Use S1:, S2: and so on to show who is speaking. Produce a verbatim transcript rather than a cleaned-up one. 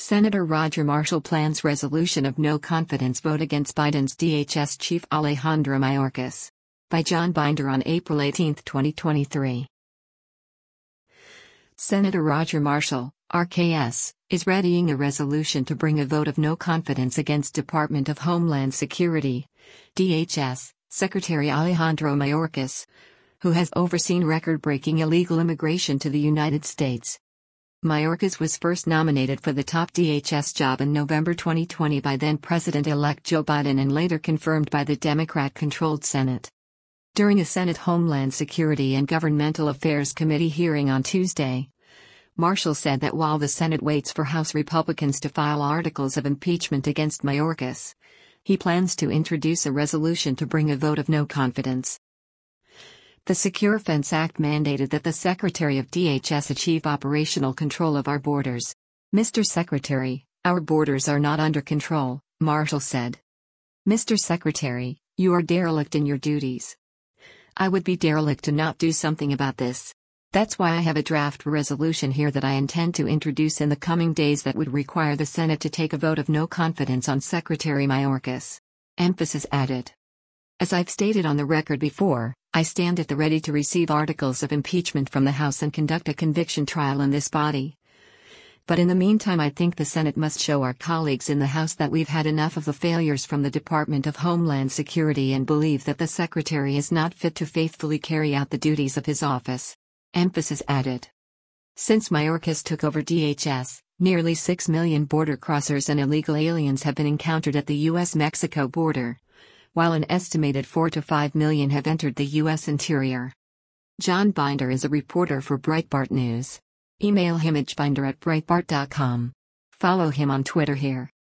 S1: Senator Roger Marshall plans resolution of no confidence vote against Biden's D H S chief Alejandro Mayorkas. By John Binder on April eighteenth, twenty twenty-three. Senator Roger Marshall, R K S, is readying a resolution to bring a vote of no confidence against Department of Homeland Security, D H S, Secretary Alejandro Mayorkas, who has overseen record-breaking illegal immigration to the United States. Mayorkas was first nominated for the top D H S job in November twenty twenty by then-President-elect Joe Biden and later confirmed by the Democrat-controlled Senate. During a Senate Homeland Security and Governmental Affairs Committee hearing on Tuesday, Marshall said that while the Senate waits for House Republicans to file articles of impeachment against Mayorkas, he plans to introduce a resolution to bring a vote of no confidence. The Secure Fence Act mandated that the Secretary of D H S achieve operational control of our borders. Mister Secretary, our borders are not under control, Marshall said. Mister Secretary, you are derelict in your duties. I would be derelict to not do something about this. That's why I have a draft resolution here that I intend to introduce in the coming days that would require the Senate to take a vote of no confidence on Secretary Mayorkas. Emphasis added. As I've stated on the record before, I stand at the ready to receive articles of impeachment from the House and conduct a conviction trial in this body. But in the meantime, I think the Senate must show our colleagues in the House that we've had enough of the failures from the Department of Homeland Security and believe that the Secretary is not fit to faithfully carry out the duties of his office. Emphasis added. Since Mayorkas took over D H S, nearly six million border crossers and illegal aliens have been encountered at the U S Mexico border, while an estimated four to five million have entered the U S interior. John Binder is a reporter for Breitbart News. Email him at binder at breitbart dot com. Follow him on Twitter here.